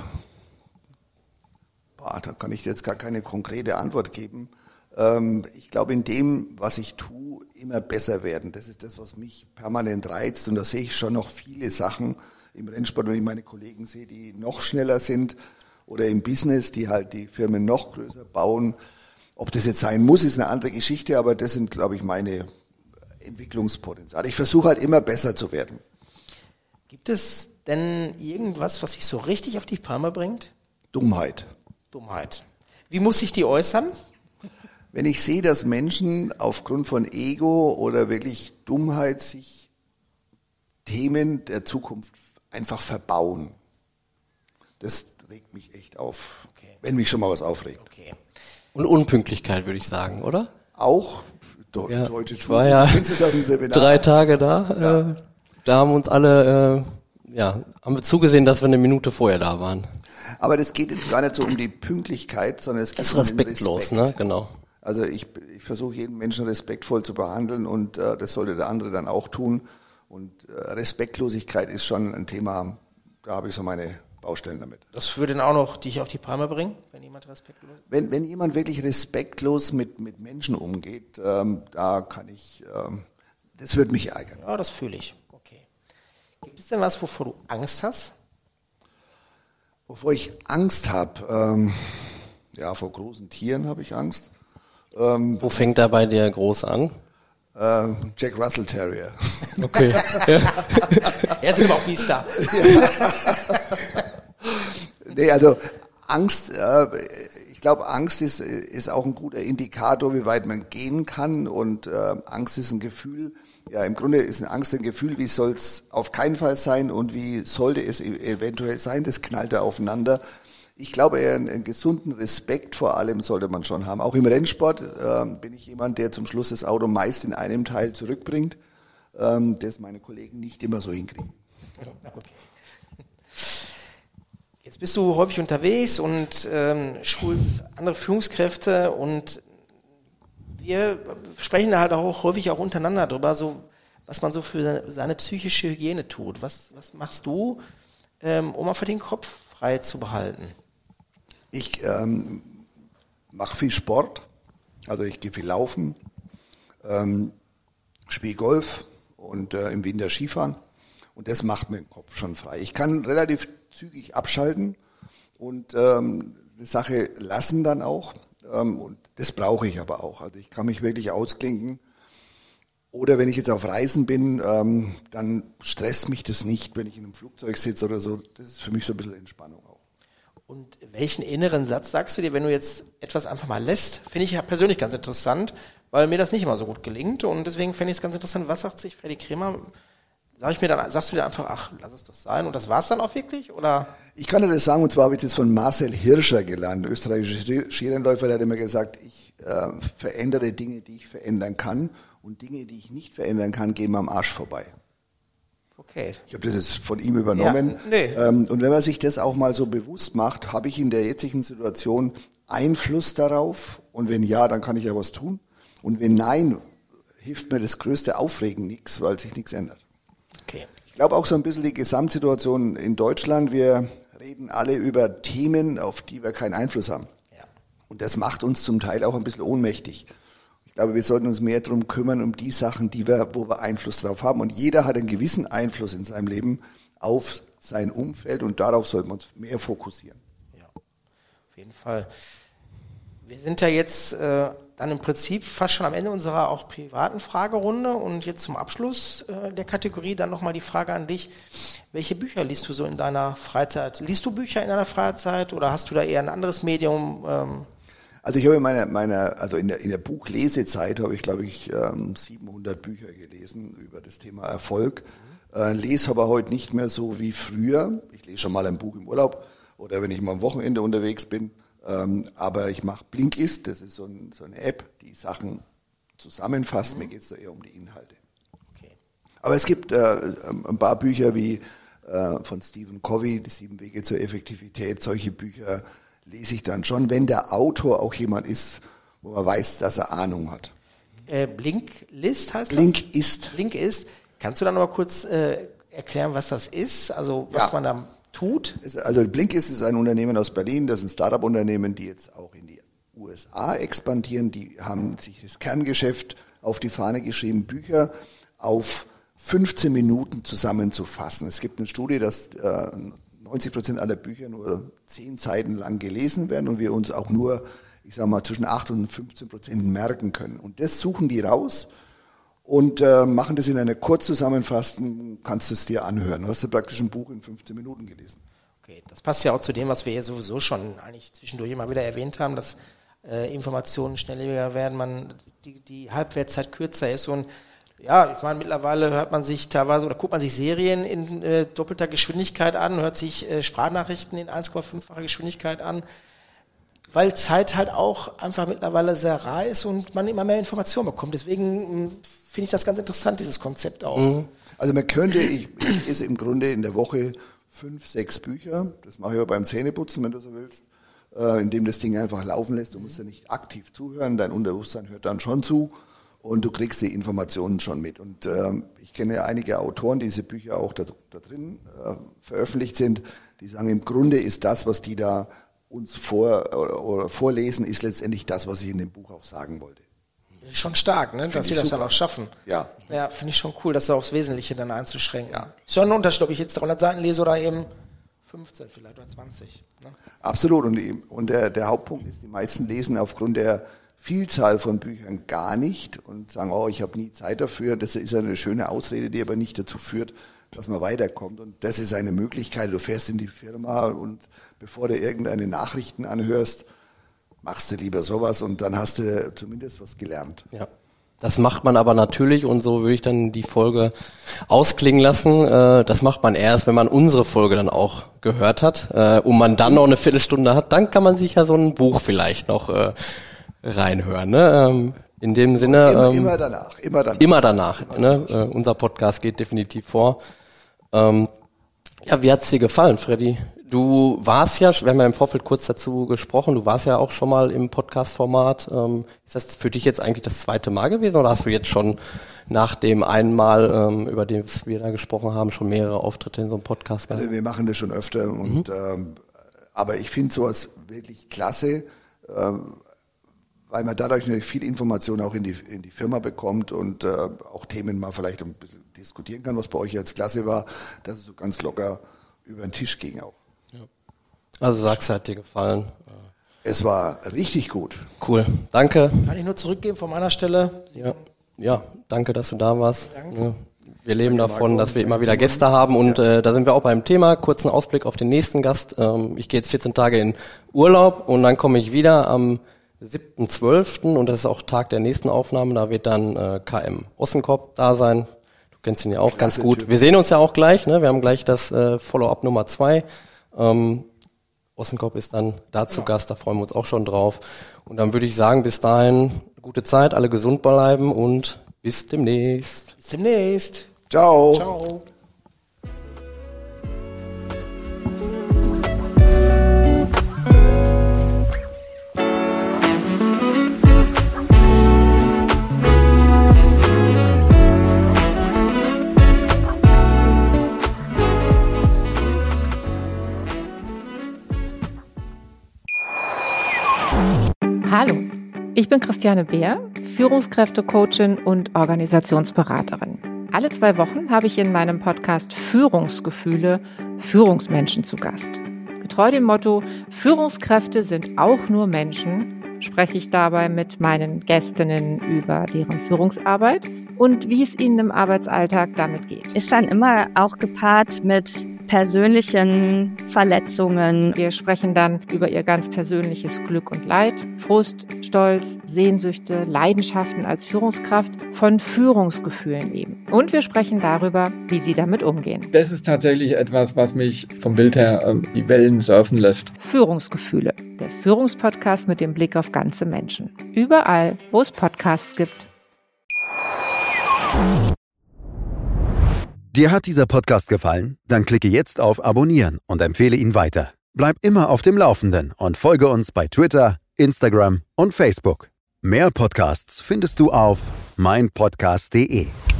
boah, da kann ich dir jetzt gar keine konkrete Antwort geben. Ähm, ich glaube, in dem, was ich tue, immer besser werden. Das ist das, was mich permanent reizt. Und da sehe ich schon noch viele Sachen im Rennsport, wenn ich meine Kollegen sehe, die noch schneller sind. Oder im Business, die halt die Firmen noch größer bauen. Ob das jetzt sein muss, ist eine andere Geschichte, aber das sind, glaube ich, meine Entwicklungspotenziale. Ich versuche halt immer besser zu werden.
Gibt es denn irgendwas, was sich so richtig auf die Palme bringt?
Dummheit.
Dummheit. Wie muss sich die äußern?
Wenn ich sehe, dass Menschen aufgrund von Ego oder wirklich Dummheit sich Themen der Zukunft einfach verbauen, das regt mich echt auf, okay. Wenn mich schon mal was aufregt.
Okay.
Und Unpünktlichkeit, würde ich sagen, oder?
Auch Do-
ja,
deutsche
ich war ja drei Tage da. Ja. Äh, da haben uns alle, äh, ja, haben wir zugesehen, dass wir eine Minute vorher da waren.
Aber das geht gar nicht so um die Pünktlichkeit, sondern es geht
das ist
um den
respektlos,
Respekt.
ne? Genau.
Also ich, ich versuche jeden Menschen respektvoll zu behandeln und äh, das sollte der andere dann auch tun. Und äh, Respektlosigkeit ist schon ein Thema, da habe ich so meine Baustellen damit.
Das würde dann auch noch dich auf die Palme bringen, wenn jemand respektlos ist?
Wenn, wenn jemand wirklich respektlos mit, mit Menschen umgeht, ähm, da kann ich, ähm, das würde mich ärgern.
Ja, das fühle ich. Okay. Gibt es denn was, wovor du Angst hast?
Wovor ich Angst habe, ähm, ja, vor großen Tieren habe ich Angst. Ähm,
Wo fängt da bei dir groß an?
äh, Jack Russell Terrier.
Okay.
Er ist immer auch wie Star.
Nee, also Angst, äh, ich glaube, Angst ist, ist auch ein guter Indikator, wie weit man gehen kann. Und äh, Angst ist ein Gefühl, ja, im Grunde ist eine Angst ein Gefühl, wie soll es auf keinen Fall sein und wie sollte es eventuell sein, das knallt da aufeinander. Ich glaube, einen, einen gesunden Respekt vor allem sollte man schon haben. Auch im Rennsport äh, bin ich jemand, der zum Schluss das Auto meist in einem Teil zurückbringt, ähm, das meine Kollegen nicht immer so hinkriegen.
Okay. Jetzt bist du häufig unterwegs und ähm, schulst andere Führungskräfte und wir sprechen da halt auch häufig auch untereinander drüber, so was man so für seine, seine psychische Hygiene tut. Was, was machst du, ähm, um einfach den Kopf frei zu behalten?
Ich ähm, mache viel Sport, also ich gehe viel laufen, ähm, spiele Golf und äh, im Winter Skifahren und das macht mir den Kopf schon frei. Ich kann relativ zügig abschalten und ähm, die Sache lassen dann auch ähm, und das brauche ich aber auch. Also ich kann mich wirklich ausklinken. Oder wenn ich jetzt auf Reisen bin, ähm, dann stresst mich das nicht, wenn ich in einem Flugzeug sitze oder so. Das ist für mich so ein bisschen Entspannung auch.
Und welchen inneren Satz sagst du dir, wenn du jetzt etwas einfach mal lässt? Finde ich ja persönlich ganz interessant, weil mir das nicht immer so gut gelingt. Und deswegen fände ich es ganz interessant, was sagt sich Freddy Kremer? Sag ich mir dann, sagst du dir einfach, ach, lass es doch sein. Und das war's dann auch wirklich? Oder?
Ich kann dir das sagen, und zwar habe ich das von Marcel Hirscher gelernt, österreichischer Skirennläufer, der hat immer gesagt, ich äh, verändere Dinge, die ich verändern kann. Und Dinge, die ich nicht verändern kann, gehen mir am Arsch vorbei.
Okay.
Ich habe das jetzt von ihm übernommen.
Ja, nee.
ähm, und wenn man sich das auch mal so bewusst macht, habe ich in der jetzigen Situation Einfluss darauf? Und wenn ja, dann kann ich ja was tun. Und wenn nein, hilft mir das größte Aufregen nichts, weil sich nichts ändert.
Okay.
Ich glaube auch so ein bisschen die Gesamtsituation in Deutschland. Wir reden alle über Themen, auf die wir keinen Einfluss haben.
Ja.
Und das macht uns zum Teil auch ein bisschen ohnmächtig. Ich glaube, wir sollten uns mehr darum kümmern, um die Sachen, die wir, wo wir Einfluss drauf haben. Und jeder hat einen gewissen Einfluss in seinem Leben auf sein Umfeld und darauf sollten wir uns mehr fokussieren.
Ja, auf jeden Fall. Wir sind ja jetzt äh, dann im Prinzip fast schon am Ende unserer auch privaten Fragerunde und jetzt zum Abschluss äh, der Kategorie dann nochmal die Frage an dich. Welche Bücher liest du so in deiner Freizeit? Liest du Bücher in deiner Freizeit oder hast du da eher ein anderes Medium? Ähm,
Also ich habe in meiner, meiner also in der, in der Buchlesezeit habe ich, glaube ich, ähm, siebenhundert Bücher gelesen über das Thema Erfolg. Äh, lese aber heute nicht mehr so wie früher. Ich lese schon mal ein Buch im Urlaub oder wenn ich mal am Wochenende unterwegs bin. Ähm, aber ich mache Blinkist, das ist so, ein, so eine App, die Sachen zusammenfasst. Mir geht es da eher um die Inhalte.
okay.
Aber es gibt äh, ein paar Bücher wie äh, von Stephen Covey, die sieben Wege zur Effektivität. Solche Bücher lese ich dann schon, wenn der Autor auch jemand ist, wo man weiß, dass er Ahnung hat.
Äh, Blinklist heißt das?
Blinkist.
Blinkist. Kannst du dann noch mal kurz äh, erklären, was das ist? Also was
Ja.
man da tut?
Also Blinkist ist ein Unternehmen aus Berlin, das ist ein Start-up-Unternehmen, die jetzt auch in die U S A expandieren. Die haben sich das Kerngeschäft auf die Fahne geschrieben, Bücher auf fünfzehn Minuten zusammenzufassen. Es gibt eine Studie, dass äh, neunzig Prozent aller Bücher nur zehn Seiten lang gelesen werden und wir uns auch nur, ich sag mal, zwischen acht und fünfzehn Prozent merken können. Und das suchen die raus und äh, machen das in einer Kurzzusammenfassung, kannst du es dir anhören. Du hast ja praktisch ein Buch in fünfzehn Minuten gelesen.
Okay, das passt ja auch zu dem, was wir hier sowieso schon eigentlich zwischendurch immer wieder erwähnt haben, dass äh, Informationen schnelllebiger werden, man die, die Halbwertszeit kürzer ist und ja, ich meine, mittlerweile hört man sich teilweise oder guckt man sich Serien in äh, doppelter Geschwindigkeit an, hört sich äh, Sprachnachrichten in eins Komma fünffacher Geschwindigkeit an, weil Zeit halt auch einfach mittlerweile sehr rar ist und man immer mehr Informationen bekommt. Deswegen finde ich das ganz interessant, dieses Konzept auch.
Mhm. Also man könnte, ich, ich lese im Grunde in der Woche fünf, sechs Bücher, das mache ich aber beim Zähneputzen, wenn du so willst. äh, indem das Ding einfach laufen lässt. Du musst ja nicht aktiv zuhören, dein Unterbewusstsein hört dann schon zu und du kriegst die Informationen schon mit. Und ähm, ich kenne einige Autoren, die diese Bücher auch da, da drin äh, veröffentlicht sind, die sagen, im Grunde ist das, was die da uns vor, oder, oder vorlesen, ist letztendlich das, was ich in dem Buch auch sagen wollte.
Schon stark, ne? Dass sie das super. Dann auch schaffen.
Ja.
Ja, finde ich schon cool, das so aufs Wesentliche dann einzuschränken.
Ja.
Ist schon ein Unterschied, ob ich jetzt dreihundert Seiten lese oder eben fünfzehn vielleicht oder zwanzig. Ne?
Absolut. Und, und der, der Hauptpunkt ist, die meisten lesen aufgrund der Vielzahl von Büchern gar nicht und sagen, oh, ich habe nie Zeit dafür. Das ist eine schöne Ausrede, die aber nicht dazu führt, dass man weiterkommt. Und das ist eine Möglichkeit. Du fährst in die Firma und bevor du irgendeine Nachrichten anhörst, machst du lieber sowas und dann hast du zumindest was gelernt.
Ja. Das macht man aber natürlich, und so würde ich dann die Folge ausklingen lassen, äh, das macht man erst, wenn man unsere Folge dann auch gehört hat, äh, und man dann noch eine Viertelstunde hat, dann kann man sich ja so ein Buch vielleicht noch äh, reinhören. Ne? Ähm, in dem Sinne...
Immer,
ähm,
immer danach, immer danach.
Immer danach. Immer ne? danach. Äh, unser Podcast geht definitiv vor. Ähm, ja, wie hat's dir gefallen, Freddy? Du warst ja, wir haben ja im Vorfeld kurz dazu gesprochen, du warst ja auch schon mal im Podcast-Format. Ähm, ist das für dich jetzt eigentlich das zweite Mal gewesen oder hast du jetzt schon nach dem einen Mal, ähm, über das wir da gesprochen haben, schon mehrere Auftritte in so einem Podcast gehabt?
Also wir machen das schon öfter, und mhm. ähm, aber ich finde sowas wirklich klasse, ähm, weil man dadurch natürlich viel Information auch in die, in die Firma bekommt und äh, auch Themen mal vielleicht ein bisschen diskutieren kann, was bei euch jetzt klasse war, dass es so ganz locker über den Tisch ging auch.
Also sag's, hat dir gefallen.
Es war richtig gut.
Cool, danke.
Kann ich nur zurückgeben von meiner Stelle.
Ja, ja, danke, dass du da warst.
Danke.
Ja. Wir leben
Danke,
davon,
Marco.
dass wir immer
Danke,
wieder
Simon.
Gäste haben, und
Ja.
äh, da sind wir auch beim Thema. Kurzen Ausblick auf den nächsten Gast. Ähm, ich gehe jetzt vierzehn Tage in Urlaub und dann komme ich wieder am siebten zwölften und das ist auch Tag der nächsten Aufnahme. Da wird dann äh, K M Ossenkop da sein. Du kennst ihn ja auch
Klasse
ganz gut.
Typ.
Wir sehen uns ja auch gleich. Ne? Wir haben gleich das äh, Follow-up Nummer zwei. Ähm, Ossenkop ist dann da zu Gast, da freuen wir uns auch schon drauf. Und dann würde ich sagen, bis dahin gute Zeit, alle gesund bleiben und bis demnächst.
Bis demnächst.
Ciao.
Ciao.
Hallo, ich bin Christiane Beer, Führungskräftecoachin und Organisationsberaterin. Alle zwei Wochen habe ich in meinem Podcast Führungsgefühle Führungsmenschen zu Gast. Getreu dem Motto, Führungskräfte sind auch nur Menschen, spreche ich dabei mit meinen Gästinnen über deren Führungsarbeit und wie es ihnen im Arbeitsalltag damit geht.
Ist dann immer auch gepaart mit persönlichen Verletzungen.
Wir sprechen dann über ihr ganz persönliches Glück und Leid, Frust, Stolz, Sehnsüchte, Leidenschaften als Führungskraft, von Führungsgefühlen eben. Und wir sprechen darüber, wie sie damit umgehen.
Das ist tatsächlich etwas, was mich vom Bild her äh, die Wellen surfen lässt.
Führungsgefühle, der Führungspodcast mit dem Blick auf ganze Menschen. Überall, wo es Podcasts gibt.
Dir hat dieser Podcast gefallen? Dann klicke jetzt auf Abonnieren und empfehle ihn weiter. Bleib immer auf dem Laufenden und folge uns bei Twitter, Instagram und Facebook. Mehr Podcasts findest du auf meinpodcast punkt de.